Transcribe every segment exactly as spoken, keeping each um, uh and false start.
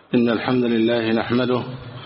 إن الحمد لله نحمده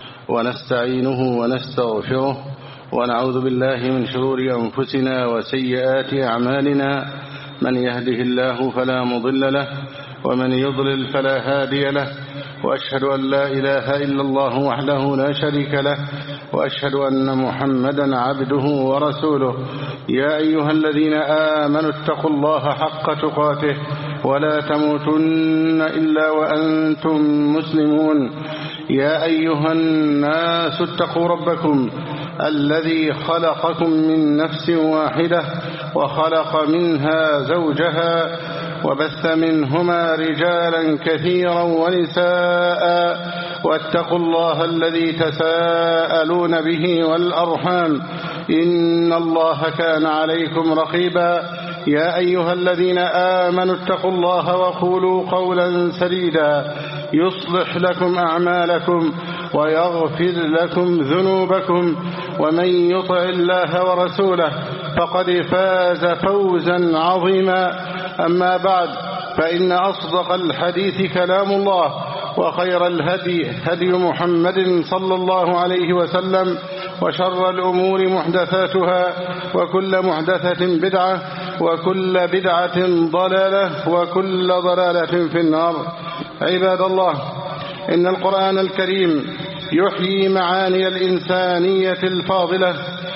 ونستعينه ونستغفره ونعوذ بالله من شرور أنفسنا وسيئات أعمالنا. من يهده الله فلا مضل له ومن يضلل فلا هادي له، وأشهد أن لا إله إلا الله وحده لا شريك له، وأشهد أن محمدا عبده ورسوله. يا أيها الذين آمنوا اتقوا الله حق تقاته ولا تموتن إلا وأنتم مسلمون. يا أيها الناس اتقوا ربكم الذي خلقكم من نفس واحدة وخلق منها زوجها وبث منهما رجالا كثيرا ونساء، واتقوا الله الذي تساءلون به والأرحام إن الله كان عليكم رقيبا. يا أيها الذين آمنوا اتقوا الله وقولوا قولا سديدا يصلح لكم أعمالكم ويغفر لكم ذنوبكم، ومن يطع الله ورسوله فقد فاز فوزا عظيما. أما بعد، فإن أصدق الحديث كلام الله، وخير الهدي هدي محمد صلى الله عليه وسلم، وشر الأمور محدثاتها، وكل محدثة بدعة، وكل بدعة ضلالة، وكل ضلالة في النار. عباد الله، إن القرآن الكريم يحيي معاني الإنسانية الفاضلة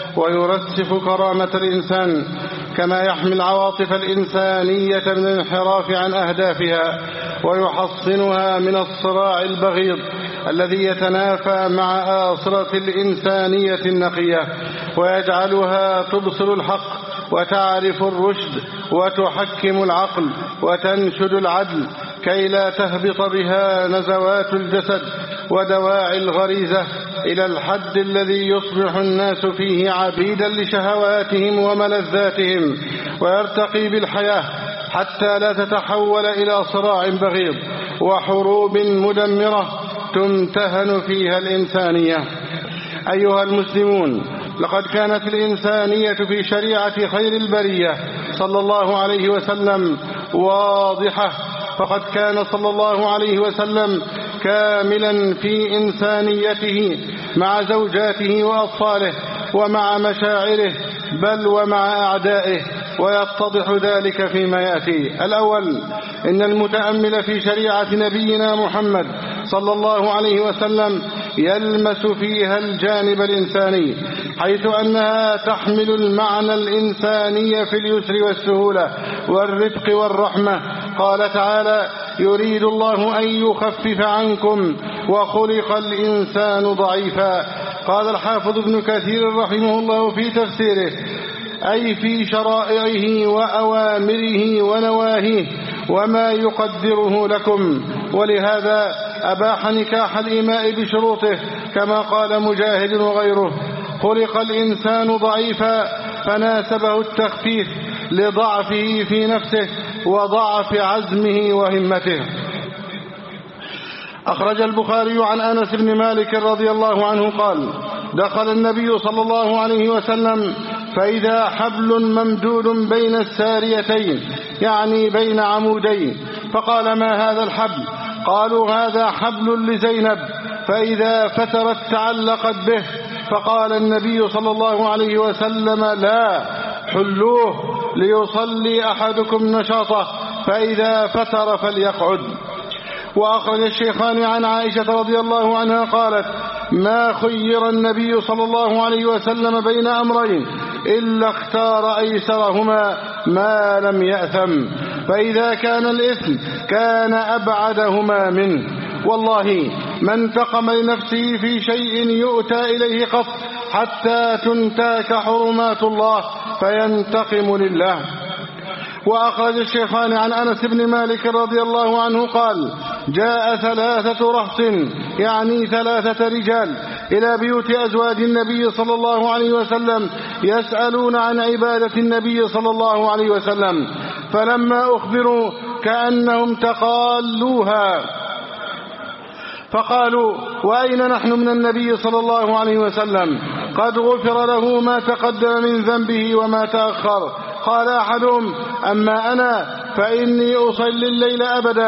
ويرسخ كرامة الإنسان، كما يحمي العواطف الإنسانية من الانحراف عن أهدافها، ويحصنها من الصراع البغيض الذي يتنافى مع آصرة الإنسانية النقية، ويجعلها تبصر الحق وتعرف الرشد وتحكم العقل وتنشد العدل، كي لا تهبط بها نزوات الجسد ودواعي الغريزة إلى الحد الذي يصبح الناس فيه عبيدا لشهواتهم وملذاتهم، ويرتقي بالحياة حتى لا تتحول إلى صراع بغيض وحروب مدمرة تمتهن فيها الإنسانية. أيها المسلمون، لقد كانت الإنسانية في شريعة خير البرية صلى الله عليه وسلم واضحة، فقد كان صلى الله عليه وسلم كاملا في إنسانيته مع زوجاته وأطفاله ومع مشاعره، بل ومع أعدائه، ويتضح ذلك فيما يأتي. الأول، إن المتأمل في شريعة نبينا محمد صلى الله عليه وسلم يلمس فيها الجانب الإنساني، حيث أنها تحمل المعنى الإنساني في اليسر والسهولة والرفق والرحمة. قال تعالى: يريد الله أن يخفف عنكم وخلق الإنسان ضعيفا. قال الحافظ ابن كثير رحمه الله في تفسيره: أي في شرائعه وأوامره ونواهيه وما يقدره لكم، ولهذا أباح نكاح الإماء بشروطه، كما قال مجاهد وغيره: خلق الإنسان ضعيفا، فناسبه التخفيف لضعفه في نفسه وضعف عزمه وهمته. أخرج البخاري عن أنس بن مالك رضي الله عنه قال: دخل النبي صلى الله عليه وسلم فإذا حبل ممدود بين الساريتين، يعني بين عمودين، فقال: ما هذا الحبل؟ قالوا: هذا حبل لزينب، فإذا فترت تعلقت به. فقال النبي صلى الله عليه وسلم: لا، حلوه ليصلي أحدكم نشاطه، فإذا فتر فليقعد. وأخرج الشيخان عن عائشة رضي الله عنها قالت: ما خير النبي صلى الله عليه وسلم بين أمرين إلا اختار أيسرهما ما لم يأثم، فإذا كان الإثم كان أبعدهما منه. والله ما انتقم لنفسه في شيء يؤتى إليه قط حتى تنتهك حرمات الله فينتقم لله. وأخرج الشيخان عن أنس بن مالك رضي الله عنه قال: جاء ثلاثة رهط، يعني ثلاثة رجال، إلى بيوت أزواج النبي صلى الله عليه وسلم يسألون عن عبادة النبي صلى الله عليه وسلم، فلما أخبروا كأنهم تقالوها، فقالوا: وأين نحن من النبي صلى الله عليه وسلم؟ قد غفر له ما تقدم من ذنبه وما تأخر. قال أحدهم: أما أنا فإني أصلي الليل أبدا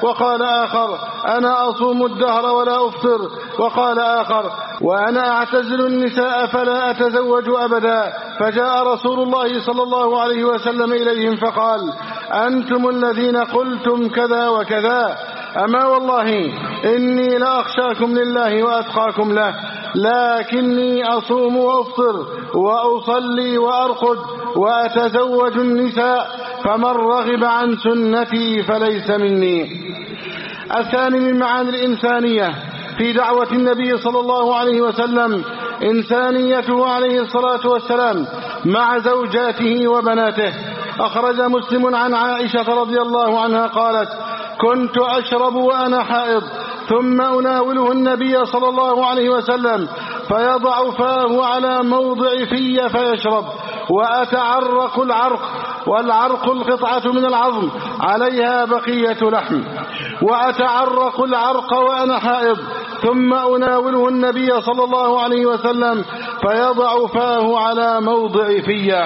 وقال آخر أنا أصوم الدهر ولا أفطر، وقال آخر وأنا أعتزل النساء فلا أتزوج أبدا. فجاء رسول الله صلى الله عليه وسلم إليهم فقال أنتم الذين قلتم كذا وكذا، أما والله إني لأخشاكم لله وأتقاكم له، لكني أصوم وأفطر وأصلي وأرقد وأتزوج النساء، فمن رغب عن سنتي فليس مني. الثاني من معاني الإنسانية في دعوة النبي صلى الله عليه وسلم إنسانيته عليه الصلاة والسلام مع زوجاته وبناته. أخرج مسلم عن عائشة رضي الله عنها قالت كنت أشرب وأنا حائض ثم أناوله النبي صلى الله عليه وسلم فيضع فاه على موضع في فيشرب، وأتعرق العرق، والعرق القطعة من العظم عليها بقية لحم، وأتعرق العرق وأنا حائض ثم أناوله النبي صلى الله عليه وسلم فيضع فاه على موضع في.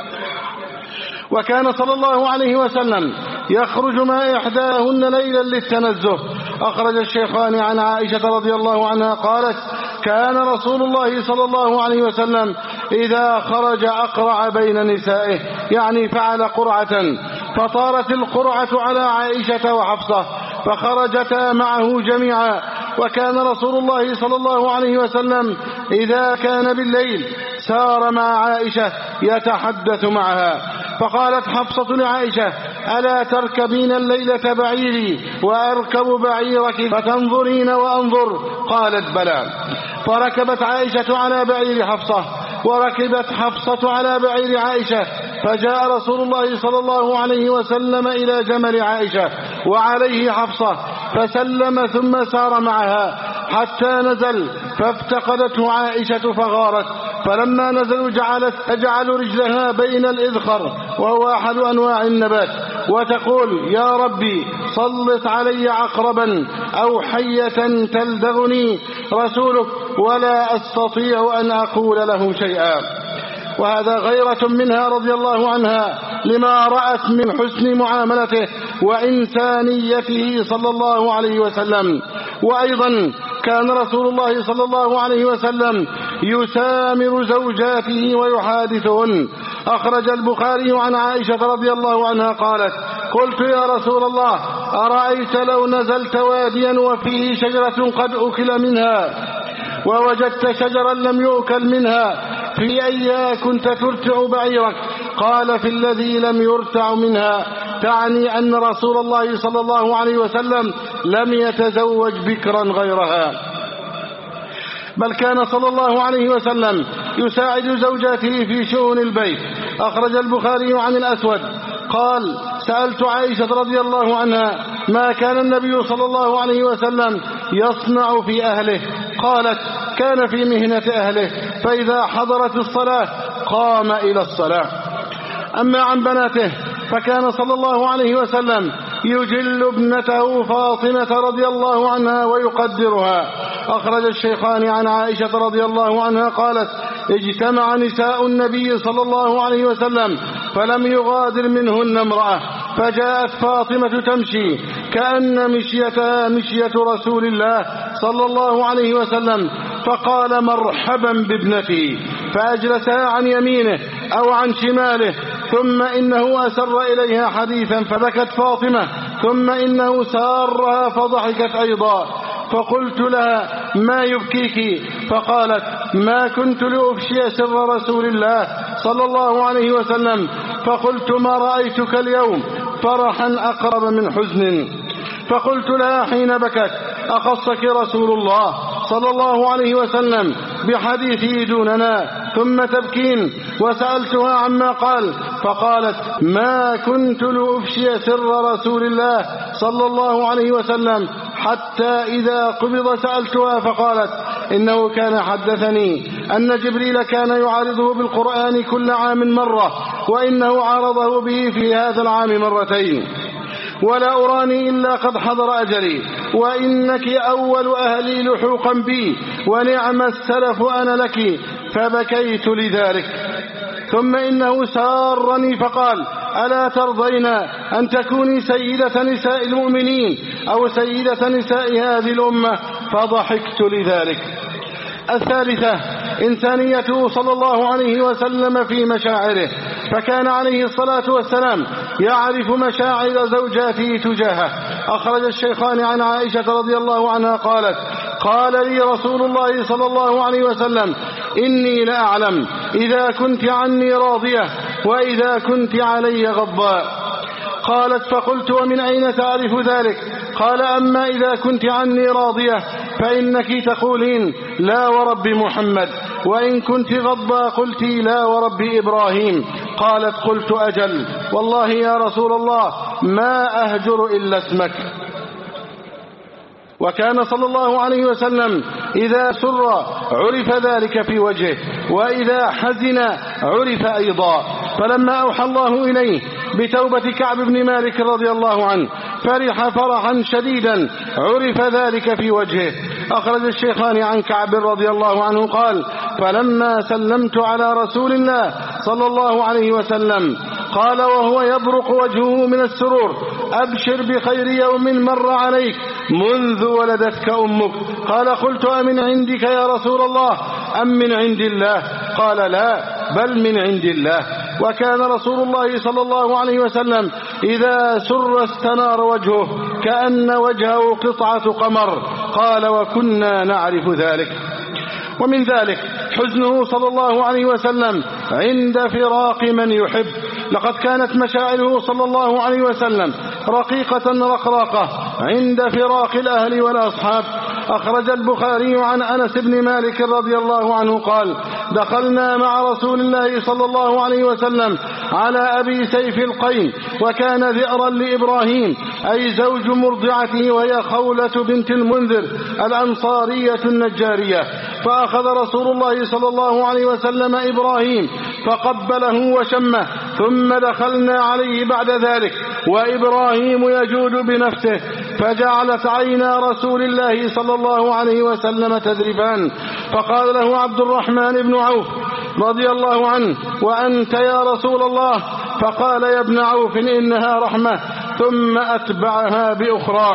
وكان صلى الله عليه وسلم يخرج مع إحداهن ليلا للتنزه. أخرج الشيخان عن عائشة رضي الله عنها قالت كان رسول الله صلى الله عليه وسلم إذا خرج أقرع بين نسائه، يعني فعل قرعة، فطارت القرعة على عائشة وحفصة فخرجتا معه جميعا. وكان رسول الله صلى الله عليه وسلم إذا كان بالليل سار مع عائشة يتحدث معها. فقالت حفصة لعائشة ألا تركبين الليلة بعيري وأركب بعيرك فتنظرين وأنظر؟ قالت بلى. فركبت عائشة على بعير حفصة وركبت حفصة على بعير عائشة، فجاء رسول الله صلى الله عليه وسلم إلى جمل عائشة وعليه حفصة فسلم ثم سار معها حتى نزل، فافتقدته عائشة فغارت، فلما نزلوا جعلت تجعل رجلها بين الإذخر وهو أحد أنواع النبات وتقول يا ربي سلط علي عقربا أو حية تلدغني رسولك ولا أستطيع أن أقول له شيئا. وهذا غيرة منها رضي الله عنها لما رأت من حسن معاملته وإنسانيته صلى الله عليه وسلم. وأيضا كان رسول الله صلى الله عليه وسلم يسامر زوجاته ويحادثهن. أخرج البخاري عن عائشة رضي الله عنها قالت قلت يا رسول الله أرأيت لو نزلت واديا وفيه شجرة قد أكل منها ووجدت شجرا لم يؤكل منها في أيها كنت ترتع بعيرك؟ قال في الذي لم يرتع منها، تعني أن رسول الله صلى الله عليه وسلم لم يتزوج بكرا غيرها، بل كان صلى الله عليه وسلم يساعد زوجاته في شؤون البيت. أخرج البخاري عن الأسود قال سألت عائشة رضي الله عنها ما كان النبي صلى الله عليه وسلم يصنع في أهله؟ قالت كان في مهنة أهله، فإذا حضرت الصلاة قام إلى الصلاة. أما عن بناته فكان صلى الله عليه وسلم يجل ابنته فاطمة رضي الله عنها ويقدرها. أخرج الشيخان عن عائشة رضي الله عنها قالت اجتمع نساء النبي صلى الله عليه وسلم فلم يغادر منهن امرأة، فجاءت فاطمة تمشي كأن مشيتها مشية رسول الله صلى الله عليه وسلم، فقال مرحبا بابنتي، فأجلسها عن يمينه أو عن شماله، ثم إنه أسر إليها حديثا فبكت فاطمة، ثم إنه سارها فضحكت أيضا، فقلت لها ما يبكيك؟ فقالت ما كنت لأفشي سر رسول الله صلى الله عليه وسلم، فقلت ما رأيتك اليوم فرحا أقرب من حزن. فقلت لها حين بكت أخصك رسول الله صلى الله عليه وسلم بحديثه دوننا ثم تبكين؟ وسألتها عما قال فقالت ما كنت لأفشي سر رسول الله صلى الله عليه وسلم حتى إذا قبض سألتها فقالت إنه كان حدثني أن جبريل كان يعارضه بالقرآن كل عام مرة، وإنه عارضه به في هذا العام مرتين، ولا أراني إلا قد حضر أجلي، وإنك أول أهلي لحوقا بي، ونعم السلف أنا لك، فبكيت لذلك. ثم إنه سارني فقال ألا ترضين أن تكوني سيدة نساء المؤمنين أو سيدة نساء هذه الأمة؟ فضحكت لذلك. الثالثة إنسانيته صلى الله عليه وسلم في مشاعره، فكان عليه الصلاة والسلام يعرف مشاعر زوجاته تجاهه. أخرج الشيخان عن عائشة رضي الله عنها قالت: قال لي رسول الله صلى الله عليه وسلم: إني لأعلم إذا كنت عني راضية وإذا كنت علي غضباء. قالت: فقلت: ومن أين تعرف ذلك؟ قال: أما إذا كنت عني راضية فإنك تقولين لا ورب محمد، وإن كنت غضبا قلت لا ورب إبراهيم. قالت: قلت: أجل والله يا رسول الله ما أهجر إلا اسمك. وكان صلى الله عليه وسلم إذا سر عرف ذلك في وجهه، وإذا حزن عرف أيضا. فلما أوحى الله إليه بتوبة كعب بن مالك رضي الله عنه فرح فرحا شديدا عرف ذلك في وجهه. أخرج الشيخان عن كعب رضي الله عنه قال: فلما سلمت على رسول الله صلى الله عليه وسلم قال وهو يبرق وجهه من السرور: أبشر بخير يوم مر عليك منذ ولدتك أمك. قال: قلت: أمن عندك يا رسول الله أم من عند الله؟ قال: لا بل من عند الله. وكان رسول الله صلى الله عليه وسلم إذا سر استنار وجهه كأن وجهه قطعة قمر. قال: وكنا نعرف ذلك. ومن ذلك حزنه صلى الله عليه وسلم عند فراق من يحب. لقد كانت مشاعره صلى الله عليه وسلم رقيقة رقراقة عند فراق الأهل والأصحاب. أخرج البخاري عن أنس بن مالك رضي الله عنه قال: دخلنا مع رسول الله صلى الله عليه وسلم على أبي سيف القين، وكان ذئرا لإبراهيم أي زوج مرضعته، وهي خولة بنت المنذر الأنصارية النجارية. فأخذ رسول الله صلى الله عليه وسلم إبراهيم فقبله وشمه، ثم دخلنا عليه بعد ذلك وإبراهيم يجود بنفسه، فجعلت عينا رسول الله صلى الله عليه وسلم تذرفان. فقال له عبد الرحمن بن عوف رضي الله عنه: وأنت يا رسول الله؟ فقال: يا ابن عوف إنها رحمة. ثم أتبعها بأخرى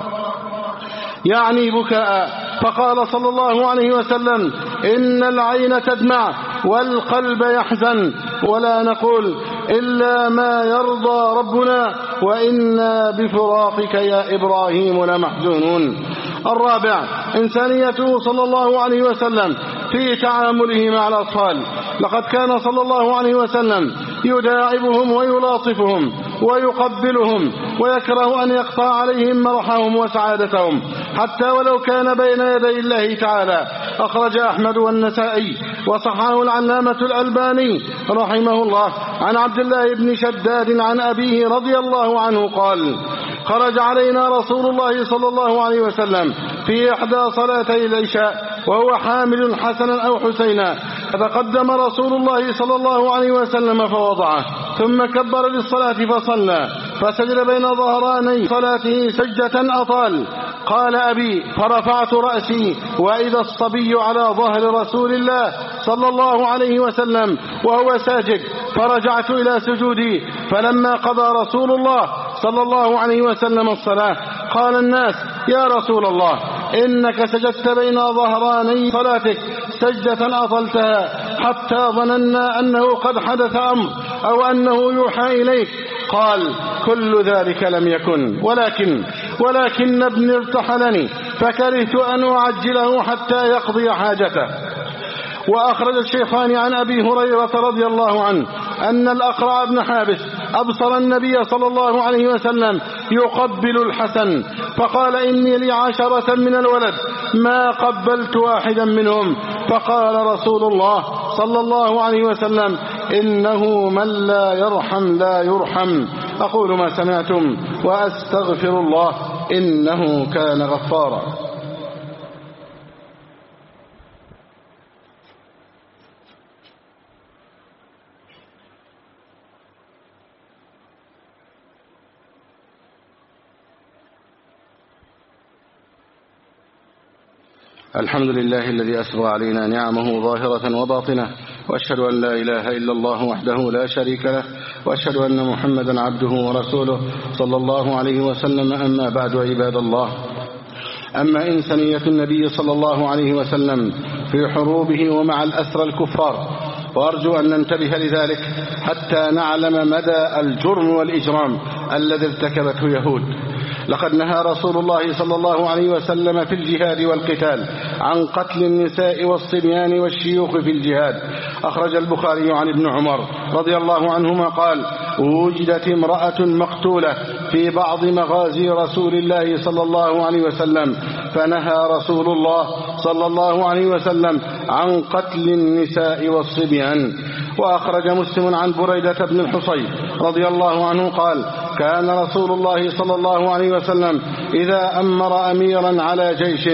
يعني بكاء. فقال صلى الله عليه وسلم: إن العين تدمع والقلب يحزن، ولا نقول إلا ما يرضى ربنا، وإنا بفراقك يا إبراهيم لمحزونون. الرابع إنسانيته صلى الله عليه وسلم في تعامله مع الأطفال. لقد كان صلى الله عليه وسلم يداعبهم ويلاطفهم ويقبلهم، ويكره أن يقطع عليهم مرحهم وسعادتهم حتى ولو كان بين يدي الله تعالى. أخرج أحمد والنسائي وصححه العلامة الألباني رحمه الله عن عبد الله بن شداد عن أبيه رضي الله عنه قال: خرج علينا رسول الله صلى الله عليه وسلم في إحدى صلاتي العشاء وهو حامل حسنا أو حسينا، فتقدم رسول الله صلى الله عليه وسلم فوضعه، ثم كبر للصلاة فصلى، فسجد بين ظهراني صلاته سجدة أطال. قال أبي: فرفعت رأسي وإذا الصبي على ظهر رسول الله صلى الله عليه وسلم وهو ساجد، فرجعت إلى سجودي. فلما قضى رسول الله صلى الله عليه وسلم الصلاة قال الناس: يا رسول الله إنك سجدت بين ظهراني صلاتك سجدة أطلتها حتى ظننا أنه قد حدث أمر أو أنه يوحى إليك. قال: كل ذلك لم يكن، ولكن ولكن ابني ارتحلني فكرهت أن أعجله حتى يقضي حاجته. وأخرج الشيخان عن أبي هريرة رضي الله عنه أن الأقرع بن حابس أبصر النبي صلى الله عليه وسلم يقبل الحسن، فقال: إني لي عشرة من الولد ما قبلت واحدا منهم. فقال رسول الله صلى الله عليه وسلم: إنه من لا يرحم لا يرحم. أقول ما سمعتم وأستغفر الله إنه كان غفارا. الحمد لله الذي أسرى علينا نعمه ظاهرة وباطنة، وأشهد أن لا إله إلا الله وحده لا شريك له، وأشهد أن محمدا عبده ورسوله صلى الله عليه وسلم. أما بعد، عباد الله، أما إنسانية النبي صلى الله عليه وسلم في حروبه ومع الأسرى الكفار، وأرجو أن ننتبه لذلك حتى نعلم مدى الجرم والإجرام الذي ارتكبته يهود. لقد نهى رسول الله صلى الله عليه وسلم في الجهاد والقتال عن قتل النساء والصبيان والشيوخ في الجهاد. أخرج البخاري عن ابن عمر رضي الله عنهما قال: وجدت امرأة مقتولة في بعض مغازي رسول الله صلى الله عليه وسلم، فنهى رسول الله صلى الله عليه وسلم عن قتل النساء والصبيان. وأخرج مسلم عن بريدة بن الحصيب رضي الله عنه قال: كان رسول الله صلى الله عليه وسلم إذا أمر أميرا على جيش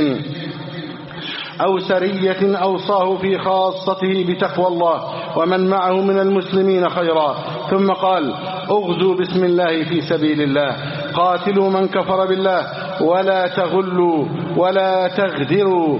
أو سرية أوصاه في خاصته بتقوى الله ومن معه من المسلمين خيرا، ثم قال: اغزوا بسم الله في سبيل الله، قاتلوا من كفر بالله، ولا تغلوا ولا تغدروا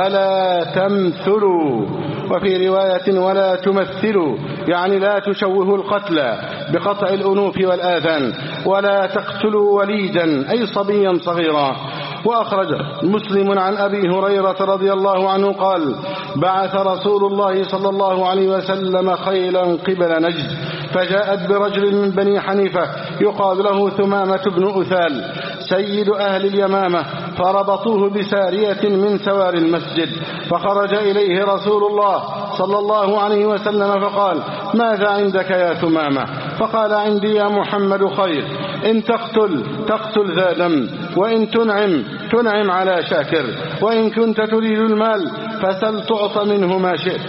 ولا تمثلوا، وفي رواية ولا تمثلوا، يعني لا تشوهوا القتلى بقطع الأنوف والآذان، ولا تقتلوا وليدا أي صبيا صغيرا. وأخرج مسلم عن أبي هريرة رضي الله عنه قال: بعث رسول الله صلى الله عليه وسلم خيلا قبل نجد، فجاءت برجل من بني حنيفة يقال له ثمامة بن أثال سيد أهل اليمامة، فربطوه بسارية من سوار المسجد، فخرج إليه رسول الله صلى الله عليه وسلم فقال: ماذا عندك يا ثمامة؟ فقال: عندي يا محمد خير، إن تقتل تقتل ذا دم، وإن تنعم تنعم على شاكر، وإن كنت تريد المال فسل تعط منه ما شئت.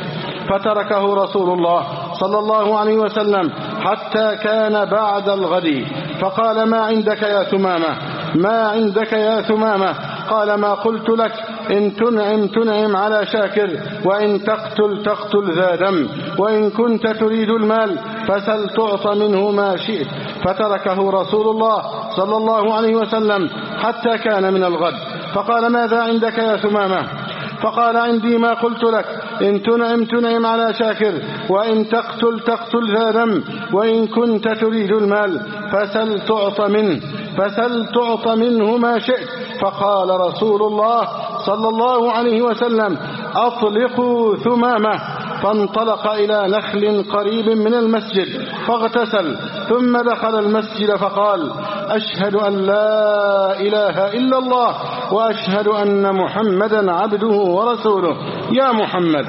فتركه رسول الله صلى الله عليه وسلم حتى كان بعد الغد، فقال: ما عندك يا ثمامة؟ ما عندك يا ثمامة؟ قال: ما قلت لك، إن تنعم تنعم على شاكر، وإن تقتل تقتل ذا دم، وإن كنت تريد المال فسل تعط منه ما شئت. فتركه رسول الله صلى الله عليه وسلم حتى كان من الغد، فقال: ماذا عندك يا ثمامة؟ فقال: عندي ما قلت لك، إن تنعم تنعم على شاكر، وإن تقتل تقتل ذا دم، وإن كنت تريد المال فسل تعط منه فسل تعط منه ما شئت. فقال رسول الله صلى الله عليه وسلم: أطلقوا ثمامة. فانطلق إلى نخل قريب من المسجد فاغتسل، ثم دخل المسجد فقال: أشهد أن لا إله إلا الله وأشهد أن محمدا عبده ورسوله. يا محمد،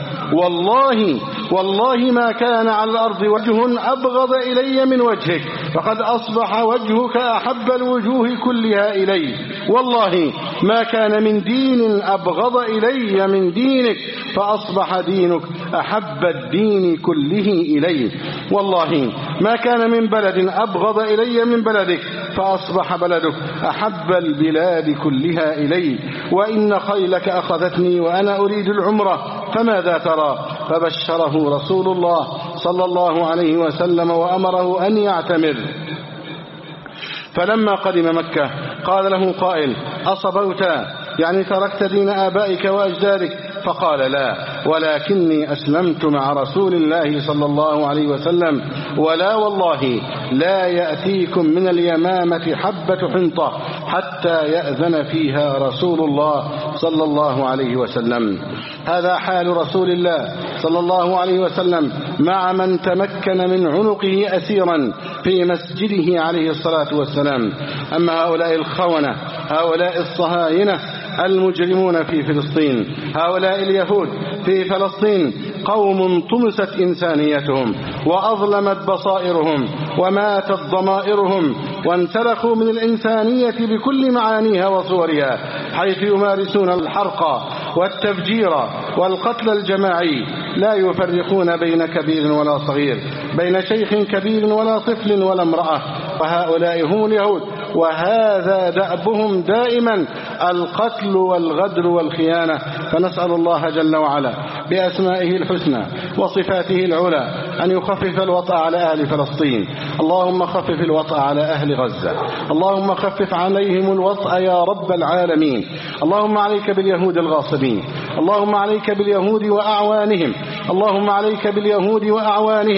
والله والله ما كان على الأرض وجه أبغض إلي من وجهك، فقد أصبح وجهك أحب الوجوه كلها إلي، والله ما كان من دين أبغض إلي من دينك، فأصبح دينك أحب الدين كله إلي، والله ما كان من بلد أبغض إلي من بلدك، فأصبح بلدك أحب البلاد كلها إلي، وإن خيلك أخذتني وأنا أريد العمرة، فماذا ترى؟ فبشره رسول الله صلى الله عليه وسلم وأمره أن يعتمر. فلما قدم مكة قال له قائل: أصبوت؟ يعني تركت دين آبائك وأجدادك؟ فقال: لا، ولكني أسلمت مع رسول الله صلى الله عليه وسلم، ولا والله لا يأتيكم من اليمامة حبة حنطة حتى يأذن فيها رسول الله صلى الله عليه وسلم. هذا حال رسول الله صلى الله عليه وسلم مع من تمكن من عنقه أسيرا في مسجده عليه الصلاة والسلام. أما هؤلاء الخونة، هؤلاء الصهاينة المجرمون في فلسطين، هؤلاء اليهود في فلسطين، قوم طمست إنسانيتهم وأظلمت بصائرهم وماتت ضمائرهم، وانسلخوا من الإنسانية بكل معانيها وصورها، حيث يمارسون الحرق والتفجير والقتل الجماعي، لا يفرقون بين كبير ولا صغير، بين شيخ كبير ولا طفل ولا امرأة. وهؤلاء هم اليهود، وهذا دأبهم دائما القتل والغدر والخيانة. فنسأل الله جل وعلا بأسمائه الحسنى وصفاته العلى أن يخفف الوطأ على أهل فلسطين. اللهم خفف الوطأ على أهل غزة، اللهم خفف عليهم الوطأ يا رب العالمين. اللهم عليك باليهود الغاصبين، اللهم عليك باليهود وأعوانهم، اللهم عليك باليهود وأعوانهم،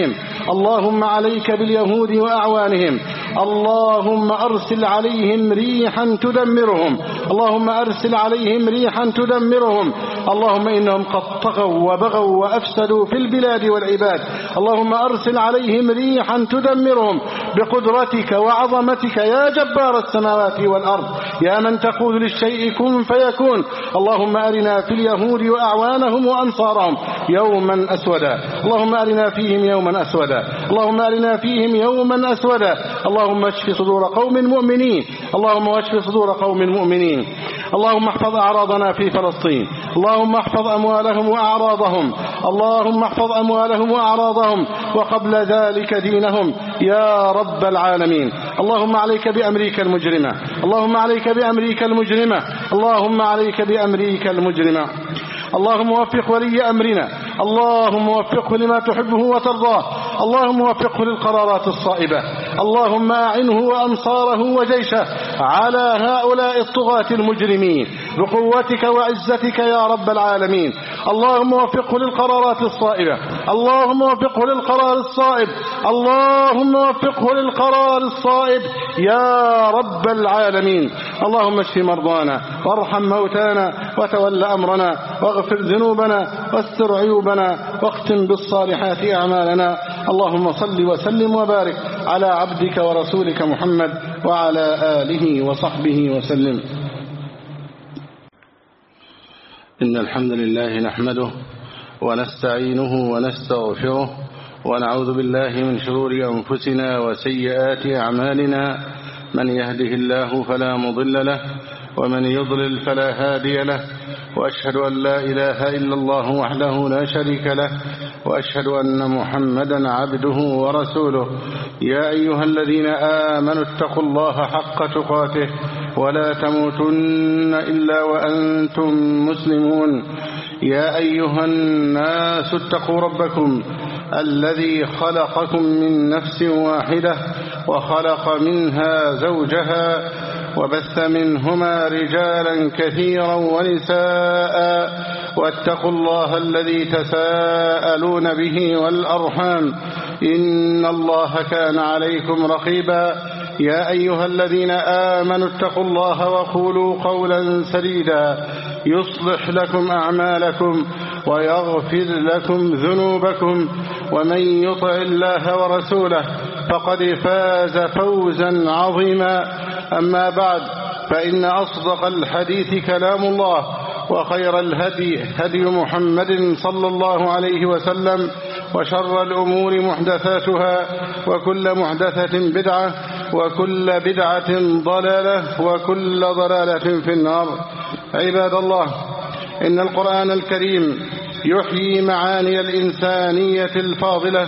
اللهم عليك باليهود وأعوانهم، اللهم أرسل عليهم ريحا تدمرهم، اللهم أرسل عليهم ريحا تدمرهم، اللهم إنهم قد طغوا وبغوا وأفسدوا في البلاد والعباد، اللهم أرسل عليهم ريحا تدمرهم بقدرتك وعظمتك يا جبار السماوات والأرض، يا من تقول للشيء كن فيكون. اللهم أرنا في اليهود وأعوانهم وأنصارهم يوما أسودا، اللهم أرنا فيهم يوما أسودا، اللهم أرنا فيهم يوما أسودا، اللهم اشف صدور قوم مؤمنين، اللهم اشف صدور قوم مؤمنين. اللهم احفظ أعراضنا في فلسطين، اللهم احفظ أموالهم وأعراضهم، اللهم احفظ أموالهم وأعراضهم وقبل ذلك دينهم يا رب العالمين. اللهم عليك بأمريكا المجرمة، اللهم عليك بأمريكا المجرمة، اللهم عليك بأمريكا المجرمة. اللهم وفق ولي أمرنا، اللهم وفقه لما تحبه وترضاه، اللهم وفقه للقرارات الصائبة، اللهم أعنه وأنصاره وجيشه على هؤلاء الطغاة المجرمين بقوتك وعزتك يا رب العالمين. اللهم وفقه للقرارات الصائبة، اللهم وفقه للقرار الصائب، اللهم وفقه للقرار الصائب يا رب العالمين. اللهم اشف مرضانا وارحم موتانا وتول أمرنا واغفر ذنوبنا واستر عيوبنا واختم بالصالحات أعمالنا. اللهم صل وسلم وبارك على عبدك ورسولك محمد وعلى آله وصحبه وسلم. إن الحمد لله نحمده ونستعينه ونستغفره ونعوذ بالله من شرور أنفسنا وسيئات أعمالنا، من يهده الله فلا مضل له ومن يضلل فلا هادي له، وأشهد أن لا إله إلا الله وحده لا شريك له، وأشهد أن محمدا عبده ورسوله. يا أيها الذين آمنوا اتقوا الله حق تقاته ولا تموتن إلا وأنتم مسلمون. يا أيها الناس اتقوا ربكم الذي خلقكم من نفس واحدة وخلق منها زوجها وبث منهما رجالا كثيرا ونساء، واتقوا الله الذي تساءلون به والأرحام إن الله كان عليكم رقيبا. يا أيها الذين آمنوا اتقوا الله وقولوا قولا سديدا يصلح لكم أعمالكم ويغفر لكم ذنوبكم، ومن يطع الله ورسوله فقد فاز فوزا عظيما. أما بعد، فإن أصدق الحديث كلام الله، وخير الهدي هدي محمد صلى الله عليه وسلم، وشر الأمور محدثاتها، وكل محدثة بدعة، وكل بدعة ضلالة، وكل ضلالة في النار. عباد الله، إن القرآن الكريم يحيي معاني الإنسانية الفاضلة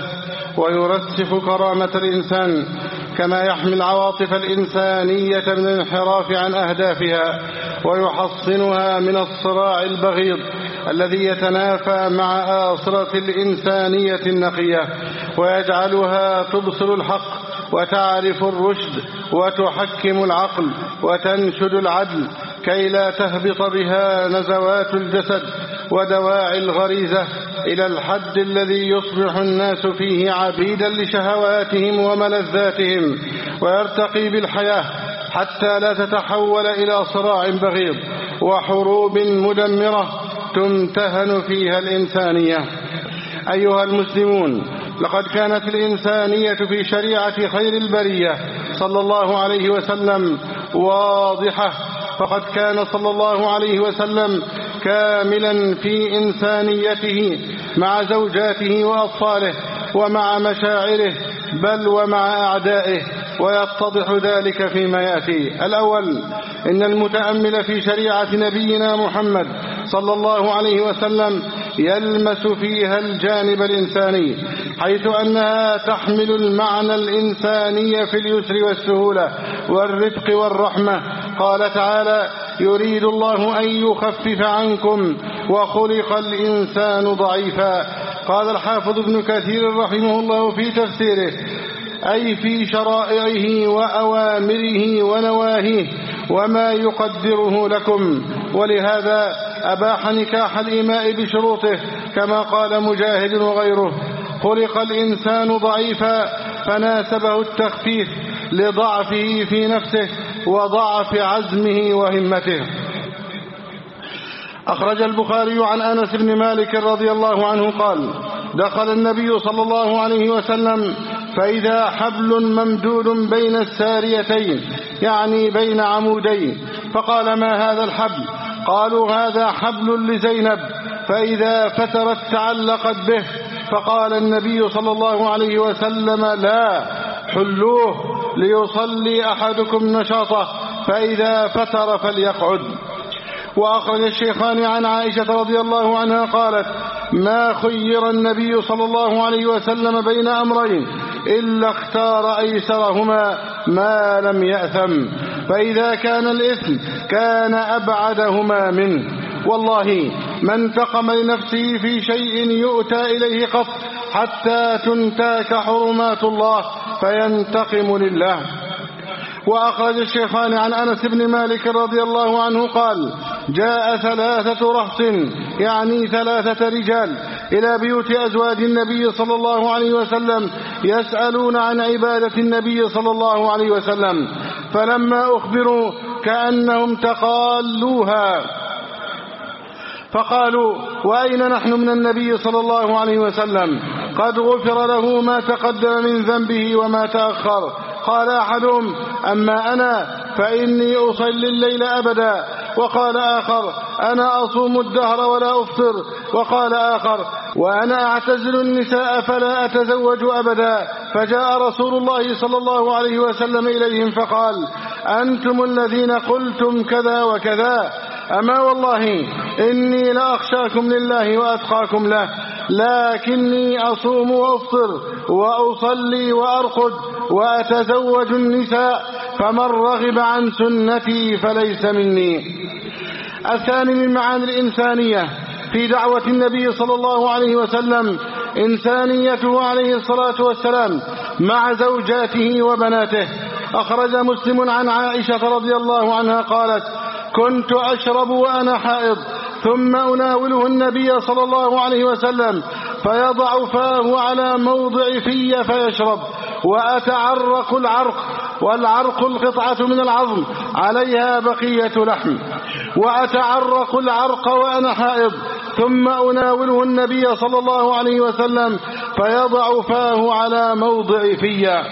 ويرسخ كرامة الإنسان، كما يحمي العواطف الإنسانية من الانحراف عن أهدافها ويحصنها من الصراع البغيض الذي يتنافى مع آصرة الإنسانية النقية، ويجعلها تبصر الحق وتعرف الرشد وتحكم العقل وتنشد العدل، كي لا تهبط بها نزوات الجسد ودواعي الغريزة إلى الحد الذي يصبح الناس فيه عبيدا لشهواتهم وملذاتهم، ويرتقي بالحياة حتى لا تتحول إلى صراع بغيض وحروب مدمرة تمتهن فيها الإنسانية. أيها المسلمون، لقد كانت الإنسانية في شريعة خير البرية صلى الله عليه وسلم واضحة، فقد كان صلى الله عليه وسلم كاملا في إنسانيته مع زوجاته وأطفاله ومع مشاعره بل ومع أعدائه، ويتضح ذلك فيما يأتي. الأول، إن المتأمل في شريعة نبينا محمد صلى الله عليه وسلم يلمس فيها الجانب الإنساني، حيث أنها تحمل المعنى الإنساني في اليسر والسهولة والرفق والرحمة. قال تعالى: يريد الله أن يخفف عنكم وخلق الإنسان ضعيفا. قال الحافظ ابن كثير رحمه الله في تفسيره: أي في شرائعه وأوامره ونواهيه وما يقدره لكم، ولهذا أباح نكاح الإماء بشروطه كما قال مجاهد وغيره. خلق الإنسان ضعيفا فناسبه التخفيف لضعفه في نفسه وضعف عزمه وهمته. أخرج البخاري عن أنس بن مالك رضي الله عنه قال: دخل النبي صلى الله عليه وسلم فإذا حبل ممدود بين الساريتين، يعني بين عمودين، فقال: ما هذا الحبل؟ قالوا: هذا حبل لزينب، فإذا فترت تعلقت به. فقال النبي صلى الله عليه وسلم: لا، حلوه ليصلي أحدكم نشاطه، فإذا فتر فليقعد. وأخرج الشيخان عن عائشة رضي الله عنها قالت: ما خير النبي صلى الله عليه وسلم بين أمرين إلا اختار أيسرهما ما لم يأثم، فإذا كان الإثم كان أبعدهما منه. والله ما انتقم لنفسه في شيء يؤتى إليه قط حتى تنتهك حرمات الله فينتقم لله. وأخرج الشيخان عن أنس بن مالك رضي الله عنه قال: جاء ثلاثة رهط، يعني ثلاثة رجال، إلى بيوت أزواج النبي صلى الله عليه وسلم يسألون عن عبادة النبي صلى الله عليه وسلم، فلما أخبروا كأنهم تقالوها، فقالوا: وأين نحن من النبي صلى الله عليه وسلم؟ قد غفر له ما تقدم من ذنبه وما تأخر. قال أحدهم: أما أنا فإني أصلي الليل أبدا. وقال آخر: أنا أصوم الدهر ولا أفطر. وقال آخر: وأنا أعتزل النساء فلا أتزوج أبدا. فجاء رسول الله صلى الله عليه وسلم إليهم فقال: أنتم الذين قلتم كذا وكذا، أما والله إني لأخشاكم لله وأتقاكم له، لكني أصوم وأفطر وأصلي وأرقد وأتزوج النساء، فمن رغب عن سنتي فليس مني. الثاني من معاني الإنسانية في دعوة النبي صلى الله عليه وسلم إنسانيته عليه الصلاة والسلام مع زوجاته وبناته. أخرج مسلم عن عائشة رضي الله عنها قالت: كنت أشرب وأنا حائض، ثم أناوله النبي صلى الله عليه وسلم فيضع فاه على موضع في فيشرب، وأتعرق العرق، والعرق القطعة من العظم عليها بقية لحم، وأتعرق العرق وأنا حائض، ثم أناوله النبي صلى الله عليه وسلم فيضع فاه على موضع في.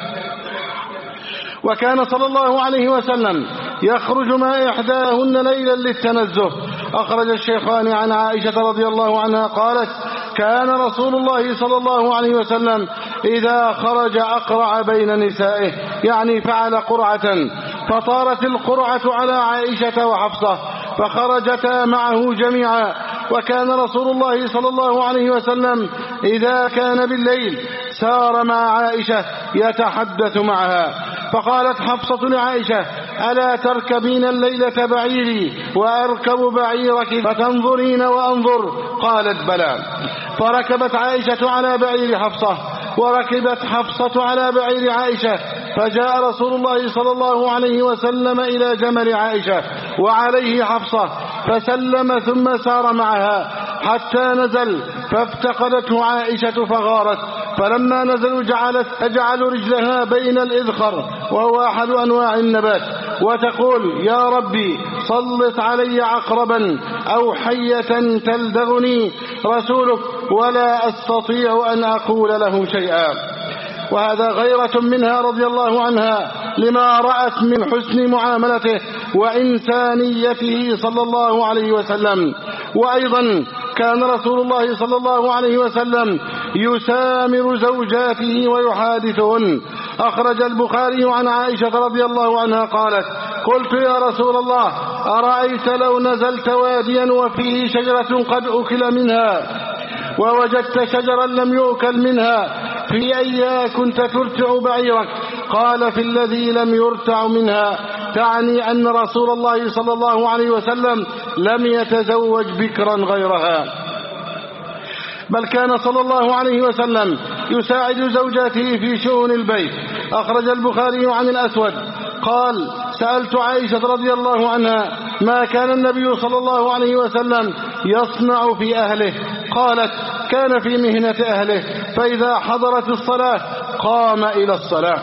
وكان صلى الله عليه وسلم يخرج مع إحداهن ليلا للتنزه. أخرج الشيخان عن عائشة رضي الله عنها قالت: كان رسول الله صلى الله عليه وسلم إذا خرج أقرع بين نسائه، يعني فعل قرعة، فطارت القرعة على عائشة وحفصة فخرجتا معه جميعا. وكان رسول الله صلى الله عليه وسلم إذا كان بالليل سار مع عائشة يتحدث معها. فقالت حفصة لعائشة: ألا تركبين الليلة بعيري وأركب بعيرك فتنظرين وأنظر؟ قالت: بلى. فركبت عائشة على بعير حفصة، وركبت حفصة على بعير عائشة، فجاء رسول الله صلى الله عليه وسلم إلى جمل عائشة وعليه حفصة فسلم ثم سار معها حتى نزل، فافتقدته عائشة فغارت، فلما نزلوا جعلت تجعل رجلها بين الإذخر وهو أحد أنواع النبات وتقول: يا ربي سلط علي عقربا أو حية تلدغني رسولك ولا أستطيع أن أقول له شيئا. وهذا غيرة منها رضي الله عنها لما رأت من حسن معاملته وإنسانيته صلى الله عليه وسلم. وأيضا كان رسول الله صلى الله عليه وسلم يسامر زوجاته ويحادثهن. أخرج البخاري عن عائشة رضي الله عنها قالت: قلت: يا رسول الله، أرأيت لو نزلت واديا وفيه شجرة قد أكل منها ووجدت شجرا لم يؤكل منها، في أيها كنت ترتع بعيرك؟ قال: في الذي لم يرتع منها، تعني أن رسول الله صلى الله عليه وسلم لم يتزوج بكرا غيرها، بل كان صلى الله عليه وسلم يساعد زوجاته في شؤون البيت. أخرج البخاري عن الأسود قال: سألت عائشة رضي الله عنها ما كان النبي صلى الله عليه وسلم يصنع في أهله؟ قالت: كان في مهنة أهله، فإذا حضرت الصلاة قام إلى الصلاة.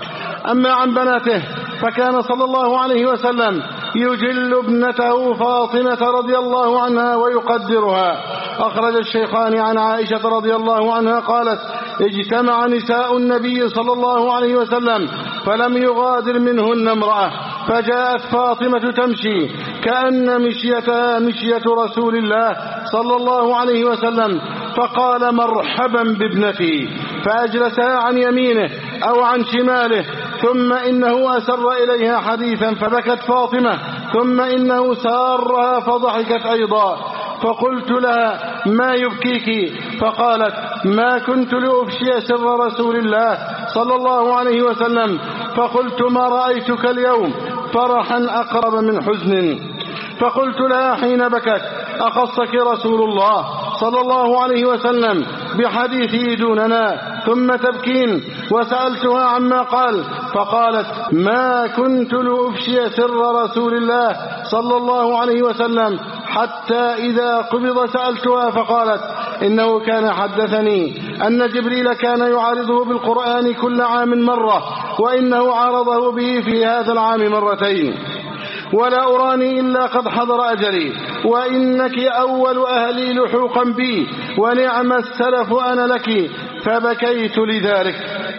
أما عن بناته فكان صلى الله عليه وسلم يجل ابنته فاطمة رضي الله عنها ويقدرها. أخرج الشيخان عن عائشة رضي الله عنها قالت: اجتمع نساء النبي صلى الله عليه وسلم فلم يغادر منهن امرأة، فجاءت فاطمة تمشي كأن مشيتها مشية رسول الله صلى الله عليه وسلم، فقال: مرحبا بابنتي، فأجلسها عن يمينه أو عن شماله، ثم إنه أسر إليها حديثا فبكت فاطمة، ثم إنه سارها فضحكت أيضا، فقلت لها: ما يبكيك؟ فقالت: ما كنت لأفشي سر رسول الله صلى الله عليه وسلم، فقلت: ما رأيتك اليوم فرحا أقرب من حزن. فقلت لها حين بكت: أخصك رسول الله صلى الله عليه وسلم بحديثه دوننا ثم تبكين؟ وسألتها عما قال، فقالت: ما كنت لأفشي سر رسول الله صلى الله عليه وسلم حتى إذا قبض سألتها، فقالت: إنه كان حدثني أن جبريل كان يعارضه بالقرآن كل عام مرة، وإنه عارضه به في هذا العام مرتين، ولا أراني إلا قد حضر أجلي، وإنك أول أهلي لحوقا بي، ونعم السلف أنا لك، فبكيت لذلك.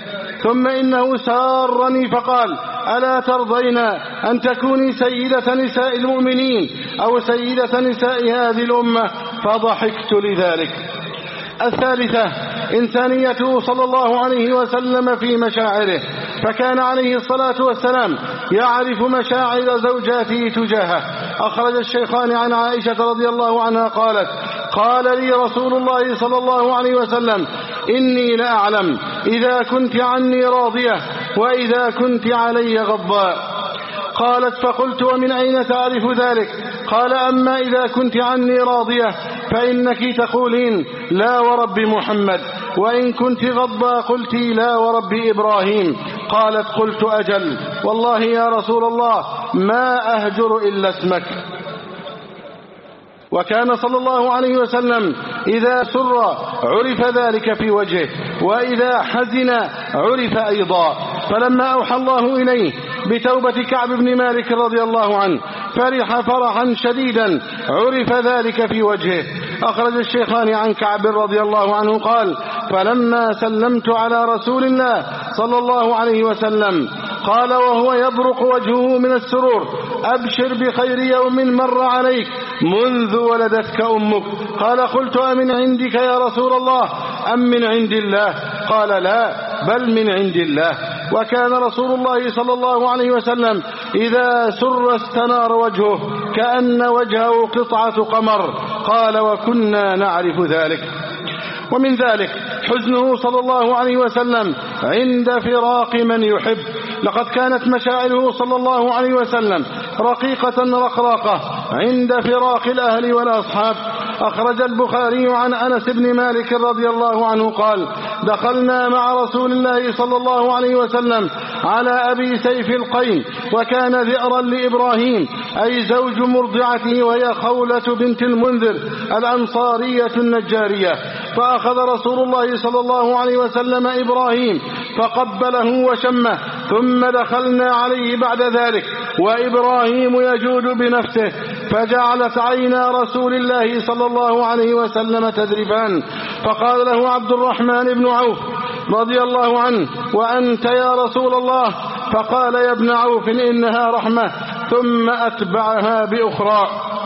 ثم إنه سارني فقال: ألا ترضين أن تكوني سيدة نساء المؤمنين أو سيدة نساء هذه الأمة؟ فضحكت لذلك. الثالثة إنسانيته صلى الله عليه وسلم في مشاعره، فكان عليه الصلاة والسلام يعرف مشاعر زوجاته تجاهه. أخرج الشيخان عن عائشة رضي الله عنها قالت: قال لي رسول الله صلى الله عليه وسلم: إني لأعلم إذا كنت عني راضية وإذا كنت علي غضاء. قالت: فقلت: ومن أين تعرف ذلك؟ قال: أما إذا كنت عني راضية فإنك تقولين لا ورب محمد، وإن كنت غضبا قلت لا ورب إبراهيم. قالت: قلت: أجل والله يا رسول الله ما أهجر إلا اسمك. وكان صلى الله عليه وسلم إذا سر عرف ذلك في وجهه، وإذا حزن عرف أيضا. فلما أوحى الله إليه بتوبة كعب بن مالك رضي الله عنه فرح فرحا شديدا عرف ذلك في وجهه. أخرج الشيخان عن كعب رضي الله عنه قال: فلما سلمت على رسول الله صلى الله عليه وسلم قال وهو يبرق وجهه من السرور: أبشر بخير يوم مر عليك منذ ولدتك أمك. قال: قلت: أمن عندك يا رسول الله أم من عند الله؟ قال: لا بل من عند الله. وكان رسول الله صلى الله عليه وسلم إذا سر استنار وجهه كأن وجهه قطعة قمر. قال: وكنا نعرف ذلك. ومن ذلك حزنه صلى الله عليه وسلم عند فراق من يحب. لقد كانت مشاعره صلى الله عليه وسلم رقيقة رقراقة عند فراق الأهل والأصحاب. أخرج البخاري عن أنس بن مالك رضي الله عنه قال: دخلنا مع رسول الله صلى الله عليه وسلم على أبي سيف القين، وكان ذئرا لإبراهيم أي زوج مرضعته، وهي خولة بنت المنذر الأنصارية النجارية. فأخذ رسول الله صلى الله عليه وسلم إبراهيم فقبله وشمه، ثم دخلنا عليه بعد ذلك وإبراهيم يجود بنفسه، فجعلت عينا رسول الله صلى الله عليه وسلم تذرفان. فقال له عبد الرحمن بن عوف رضي الله عنه: وأنت يا رسول الله؟ فقال: يا ابن عوف إنها رحمة. ثم أتبعها بأخرى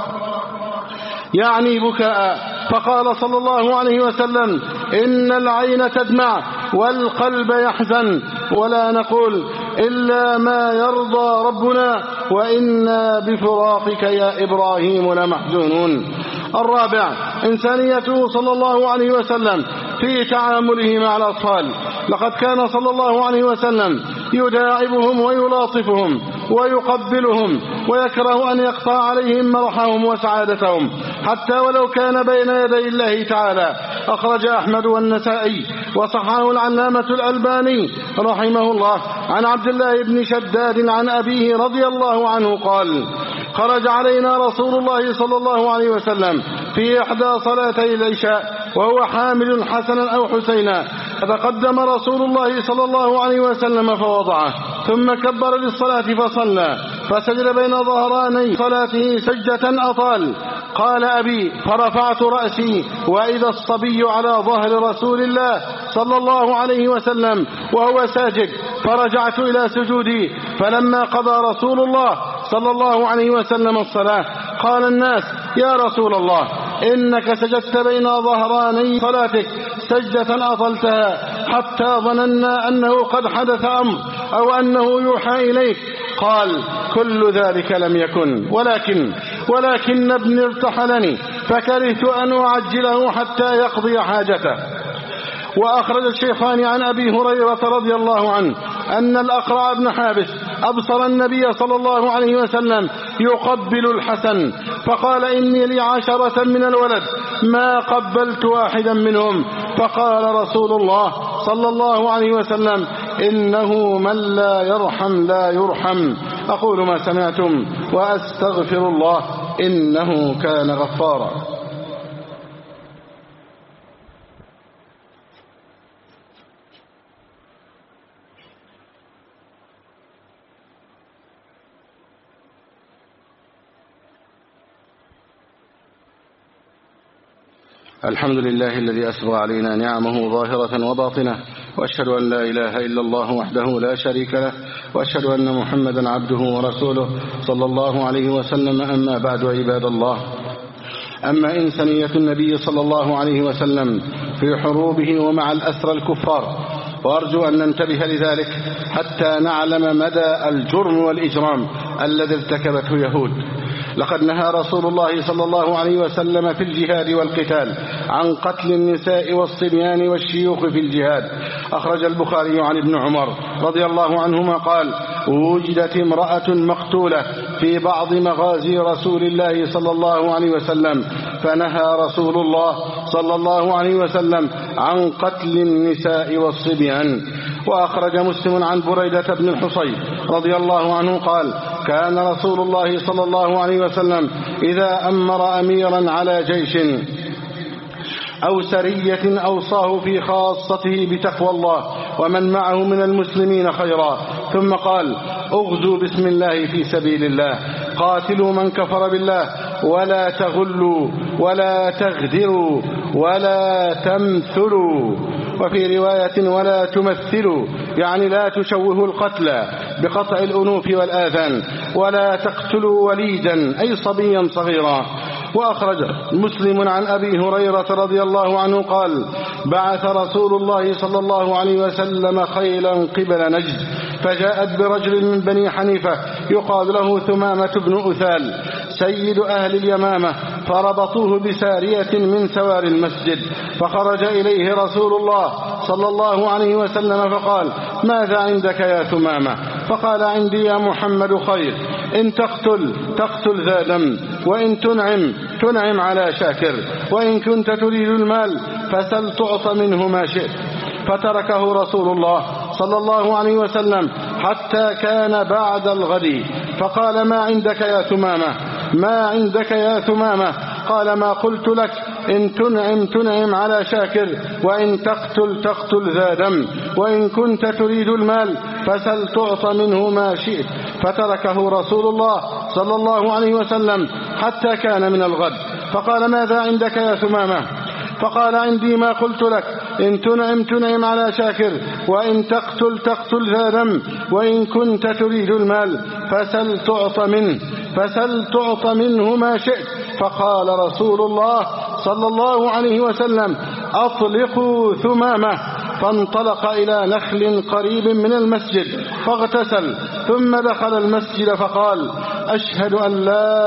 يعني بكاء. فقال صلى الله عليه وسلم: إن العين تدمع والقلب يحزن، ولا نقول إلا ما يرضى ربنا، وإنا بفراقك يا إبراهيم لمحزونون. الرابع إنسانيته صلى الله عليه وسلم في تعامله مع الأطفال. لقد كان صلى الله عليه وسلم يداعبهم ويلاطفهم ويقبلهم، ويكره أن يقطع عليهم مرحهم وسعادتهم حتى ولو كان بين يدي الله تعالى. أخرج أحمد والنسائي وصححه العلامة الألباني رحمه الله عن عبد الله بن شداد عن أبيه رضي الله عنه قال: خرج علينا رسول الله صلى الله عليه وسلم في إحدى صلاتي العشاء وهو حامل حسنا أو حسينا، فتقدم رسول الله صلى الله عليه وسلم فوضعه، ثم كبر للصلاة فصلى، فسجد بين ظهراني صلاته سجدة أطال. قال أبي فرفعت رأسي وإذا الصبي على ظهر رسول الله صلى الله عليه وسلم وهو ساجد، فرجعت إلى سجودي. فلما قضى رسول الله صلى الله عليه وسلم الصلاة قال الناس: يا رسول الله، إنك سجدت بين ظهراني صلاتك سجدة أطلتها حتى ظننا أنه قد حدث أمر أو أنه يوحى إليك. قال: كل ذلك لم يكن، ولكن ولكن ابني ارتحلني فكرهت أن أعجله حتى يقضي حاجته. وأخرج الشيخان عن أبي هريرة رضي الله عنه أن الأقرع بن حابس أبصر النبي صلى الله عليه وسلم يقبل الحسن، فقال: إني لي عشرة من الولد ما قبلت واحدا منهم. فقال رسول الله صلى الله عليه وسلم: إنه من لا يرحم لا يرحم. أقول ما سمعتم وأستغفر الله إنه كان غفارا. الحمد لله الذي أسبغ علينا نعمه ظاهرة وباطنة، وأشهد أن لا إله إلا الله وحده لا شريك له، وأشهد أن محمدا عبده ورسوله صلى الله عليه وسلم. أما بعد، عباد الله، أما إنسانية النبي صلى الله عليه وسلم في حروبه ومع الأسرى الكفار، وأرجو أن ننتبه لذلك حتى نعلم مدى الجرم والإجرام الذي ارتكبته يهود. لقد نهى رسول الله صلى الله عليه وسلم في الجهاد والقتال عن قتل النساء والصبيان والشيوخ في الجهاد. أخرج البخاري عن ابن عمر رضي الله عنهما قال: وجدت امرأة مقتولة في بعض مغازي رسول الله صلى الله عليه وسلم، فنهى رسول الله صلى الله عليه وسلم عن قتل النساء والصبيان. وأخرج مسلم عن بريدة بن الحصيب رضي الله عنه قال: كان رسول الله صلى الله عليه وسلم إذا أمر أميرا على جيش أو سرية أوصاه في خاصته بتقوى الله ومن معه من المسلمين خيرا، ثم قال: اغزوا بسم الله في سبيل الله، قاتلوا من كفر بالله، ولا تغلوا ولا تغدروا ولا تمثلوا. وفي رواية: ولا تمثلوا، يعني لا تشوهوا القتلى بقطع الأنوف والآذان، ولا تقتلوا وليدا أي صبيا صغيرا. وأخرج مسلم عن أبي هريرة رضي الله عنه قال: بعث رسول الله صلى الله عليه وسلم خيلا قبل نجد، فجاءت برجل من بني حنيفة يقال له ثمامة بن أثال سيد أهل اليمامة، فربطوه بسارية من سوار المسجد، فخرج إليه رسول الله صلى الله عليه وسلم فقال: ماذا عندك يا ثمامة؟ فقال: عندي يا محمد خير، إن تقتل تقتل ذا دم، وإن تنعم تنعم على شاكر، وإن كنت تريد المال فسل تعط منه ما شئت. فتركه رسول الله صلى الله عليه وسلم حتى كان بعد الغد، فقال: ما عندك يا ثمامة؟ ما عندك يا ثمامة؟ قال: ما قلت لك، إن تنعم تنعم على شاكر، وإن تقتل تقتل ذا دم، وإن كنت تريد المال فسل تعط منه ما شئت. فتركه رسول الله صلى الله عليه وسلم حتى كان من الغد، فقال: ماذا عندك يا ثمامة؟ فقال: عندي ما قلت لك، إن تنعم تنعم على شاكر، وإن تقتل تقتل ذا دم، وإن كنت تريد المال فسل تعط منه فسل تعط منه ما شئت. فقال رسول الله صلى الله عليه وسلم: أطلقوا ثمامة. فانطلق إلى نخل قريب من المسجد فاغتسل، ثم دخل المسجد فقال: أشهد أن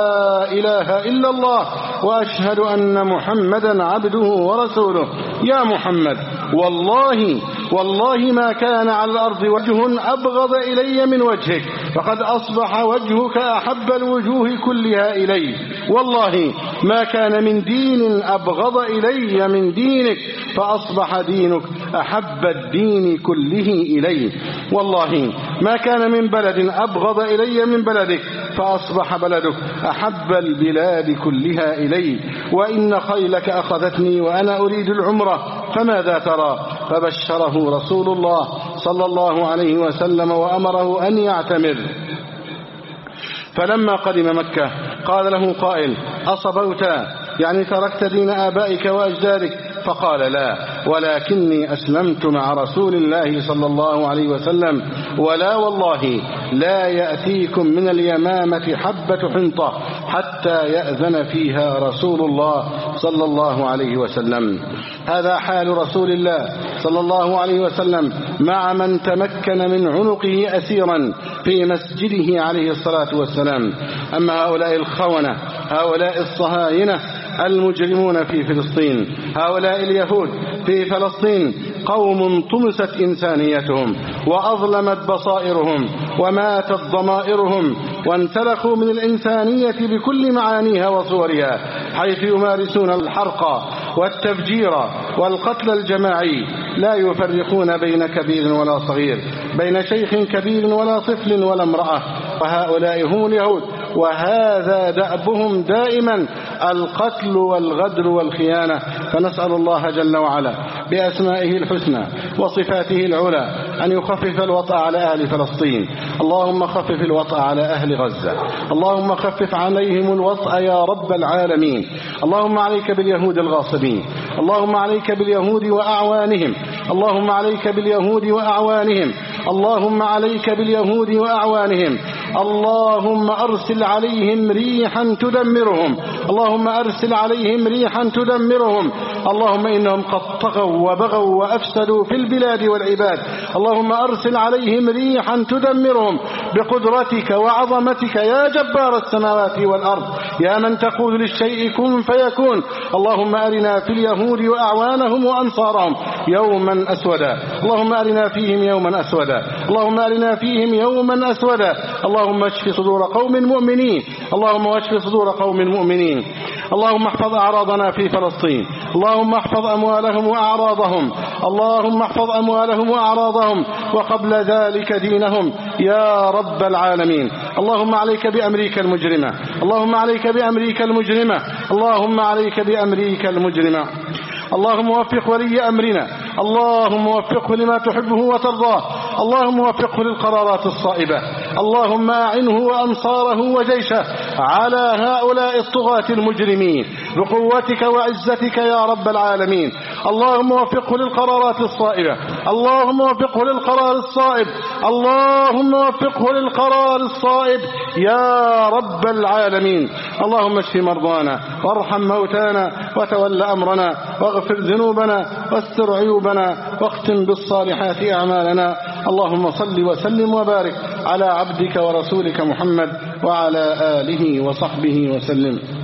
لا إله إلا الله وأشهد أن محمدا عبده ورسوله. يا محمد، والله والله ما كان على الأرض وجه أبغض إلي من وجهك، فقد أصبح وجهك أحب الوجوه كلها إلي. والله ما كان من دين أبغض إلي من دينك فأصبح دينك أحب الدين كله إلي. والله ما كان من بلد أبغض إلي من بلدك فأصبح بلدك أحب البلاد كلها إلي. وإن خيلك أخذتني وأنا أريد العمرة فماذا ترى؟ فبشره رسول الله صلى الله عليه وسلم وأمره أن يعتمر. فلما قدم مكة قال له قائل: أصبوتا؟ يعني تركت دين آبائك وأجدادك؟ فقال: لا، ولكني أسلمت مع رسول الله صلى الله عليه وسلم، ولا والله لا يأتيكم من اليمامة حبة حنطة حتى يأذن فيها رسول الله صلى الله عليه وسلم. هذا حال رسول الله صلى الله عليه وسلم مع من تمكن من عنقه أسيرا في مسجده عليه الصلاة والسلام. أما هؤلاء الخونة، هؤلاء الصهاينة المجرمون في فلسطين، هؤلاء اليهود في فلسطين، قوم طمست إنسانيتهم وأظلمت بصائرهم وماتت ضمائرهم وانسلخوا من الإنسانية بكل معانيها وصورها، حيث يمارسون الحرق والتفجير والقتل الجماعي، لا يفرقون بين كبير ولا صغير، بين شيخ كبير ولا طفل ولا امرأة. وهؤلاء هم اليهود، وهذا دأبهم دائما القتل والغدر والخيانة. فنسأل الله جل وعلا بأسمائه الحسنى وصفاته العلى أن يخفف الوطأ على أهل فلسطين. اللهم خفف الوطأ على أهل غزة، اللهم خفف عليهم الوطأ يا رب العالمين. اللهم عليك باليهود الغاصبين، اللهم عليك باليهود وأعوانهم، اللهم عليك باليهود وأعوانهم، اللهم عليك باليهود وأعوانهم. اللهم أرسل عليهم ريحا تدمرهم، اللهم أرسل عليهم ريحا تدمرهم. اللهم إنهم قد طغوا وبغوا وأفسدوا في البلاد والعباد. اللهم أرسل عليهم ريحا تدمرهم بقدرتك وعظمتك يا جبار السماوات والأرض، يا من تقول للشيء كن فيكون. اللهم أرنا في اليهود وأعوانهم وأنصارهم يوما أسودا، اللهم أرنا فيهم يوما أسودا، اللهم أرنا فيهم يوما أسودا. اللهم اشف صدور قوم مؤمنين، اللهم اشف صدور قوم مؤمنين. اللهم احفظ أعراضنا في فلسطين، اللهم احفظ أموالهم وأعراضهم، اللهم احفظ أموالهم وأعراضهم وقبل ذلك دينهم يا رب العالمين. اللهم عليك بأمريكا المجرمة، اللهم عليك بأمريكا المجرمة، اللهم عليك بأمريكا المجرمة. اللهم وفق ولي أمرنا، اللهم وفقه لما تحبه وترضاه، اللهم وفقه للقرارات الصائبة، اللهم أعنه وأنصاره وجيشه على هؤلاء الطغاة المجرمين بقوتك وعزتك يا رب العالمين. اللهم وفقه للقرارات الصائبة، اللهم وفقه للقرار الصائب، اللهم وفقه للقرار الصائب يا رب العالمين. اللهم اشف مرضانا وارحم موتانا وتول أمرنا واغفر ذنوبنا واستر عيوبنا واختم بالصالحات أعمالنا. اللهم صل وسلم وبارك على عبدك ورسولك محمد وعلى آله وصحبه وسلم.